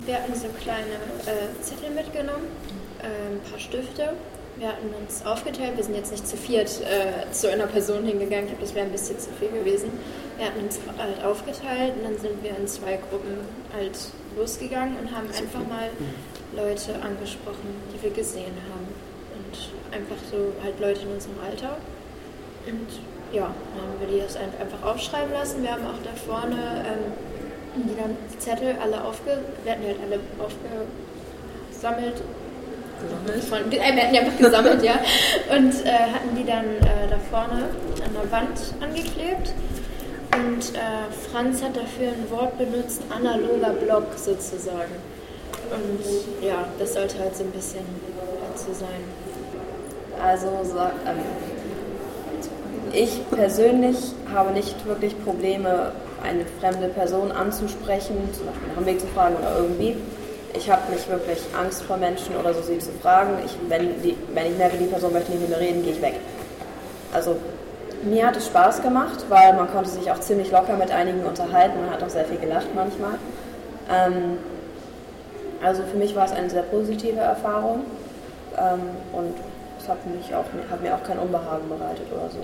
Wir hatten so kleine Zettel mitgenommen, ein paar Stifte. Wir hatten uns aufgeteilt, wir sind jetzt nicht zu viert zu einer Person hingegangen, ich glaube, das wäre ein bisschen zu viel gewesen. Wir hatten uns halt aufgeteilt und dann sind wir in 2 Gruppen halt losgegangen und haben einfach mal Leute angesprochen, die wir gesehen haben. Und einfach so halt Leute in unserem Alter. Und ja, dann haben wir die das einfach aufschreiben lassen. Wir haben auch da vorne die Zettel alle wir hatten die halt alle aufgesammelt. Wir hatten die einfach gesammelt, ja. Und hatten die dann da vorne an der Wand angeklebt. Und Franz hat dafür ein Wort benutzt, analoger Block sozusagen. Und ja, das sollte halt so ein bisschen dazu sein. Also ich persönlich habe nicht wirklich Probleme, eine fremde Person anzusprechen, zum Beispiel nach dem Weg zu fragen oder irgendwie. Ich habe nicht wirklich Angst vor Menschen oder so, sie zu fragen. Wenn ich merke, die Person möchte nicht mit mir reden, gehe ich weg. Also mir hat es Spaß gemacht, weil man konnte sich auch ziemlich locker mit einigen unterhalten. Man hat auch sehr viel gelacht manchmal. Also für mich war es eine sehr positive Erfahrung und es hat mir auch kein Unbehagen bereitet oder so.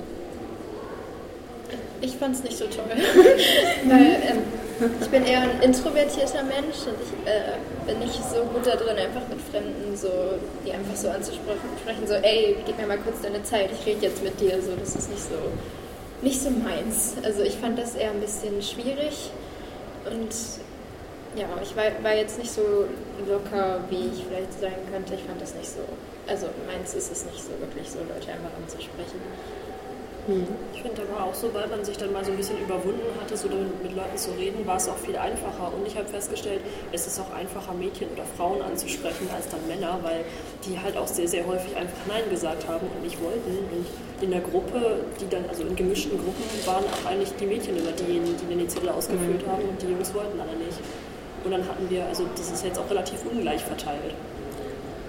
Ich fand es nicht so toll, weil ich bin eher ein introvertierter Mensch und ich bin nicht so gut da drin, einfach mit Fremden die einfach so anzusprechen, so ey, gib mir mal kurz deine Zeit, ich rede jetzt mit dir, so, das ist nicht so meins. Also ich fand das eher ein bisschen schwierig und ja, ich war jetzt nicht so locker, wie ich vielleicht sein könnte, ich fand das nicht so, also meins ist es nicht so wirklich so, Leute einfach anzusprechen. Ich finde aber auch so, weil man sich dann mal so ein bisschen überwunden hatte, so mit Leuten zu reden, war es auch viel einfacher. Und ich habe festgestellt, es ist auch einfacher, Mädchen oder Frauen anzusprechen als dann Männer, weil die halt auch sehr, sehr häufig einfach Nein gesagt haben und nicht wollten. Und in der Gruppe, also in gemischten Gruppen, waren auch eigentlich die Mädchen immer diejenigen, die den Zettel ausgefüllt haben und die Jungs wollten alle nicht. Und dann hatten wir, also das ist jetzt auch relativ ungleich verteilt.